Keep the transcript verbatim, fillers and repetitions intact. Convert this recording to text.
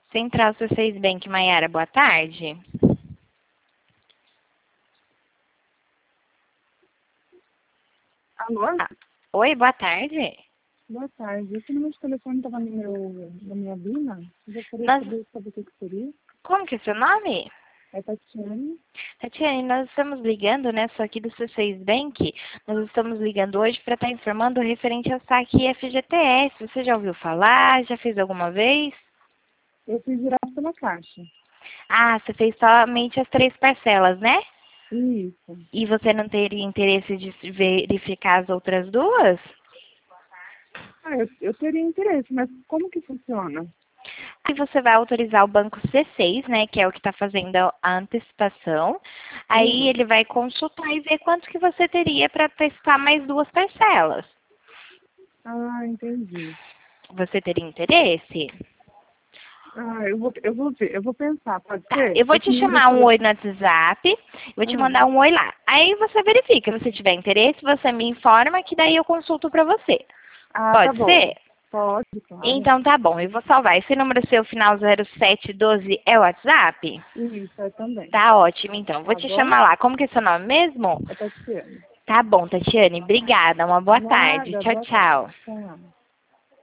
Central C seis Bank, Maiara, boa tarde. Alô? Ah, oi, boa tarde. Boa tarde. Esse número de telefone estava no meu, na minha Bina. Eu gostaria Nós... de saber sobre o que que seria. Como que é seu nome? É Tatiane. Tatiane, nós estamos ligando, né, só aqui do C seis Bank, nós estamos ligando hoje para estar informando referente ao saque F G T S. Você já ouviu falar? Já fez alguma vez? Eu fiz direto pela Caixa. Ah, você fez somente as três parcelas, né? Isso. E você não teria interesse de verificar as outras duas? Ah, eu, eu teria interesse, mas como que funciona? Aí você vai autorizar o banco C seis, né, que é o que está fazendo a antecipação. Aí Uhum. ele vai consultar e ver quanto que você teria para prestar mais duas parcelas. Ah, entendi. Você teria interesse? Ah, eu vou, eu vou ver, eu vou pensar, pode Tá, ser? eu vou Esse te número chamar de um oi telefone. no WhatsApp, vou te Ah, mandar um oi lá. Aí você verifica, se você tiver interesse, você me informa que daí eu consulto para você. ah, tá Pode bom. ser? Pode, claro. Então tá bom, eu vou salvar. Esse número seu, final zero sete doze, é o WhatsApp? Isso, é também. Tá ótimo, então. Vou Tá te bom? chamar lá. Como que é seu nome mesmo? É Tatiane. Tá bom, Tatiane. Obrigada. Uma boa tarde. Nada, Tchau, boa tarde. tchau. Tchau.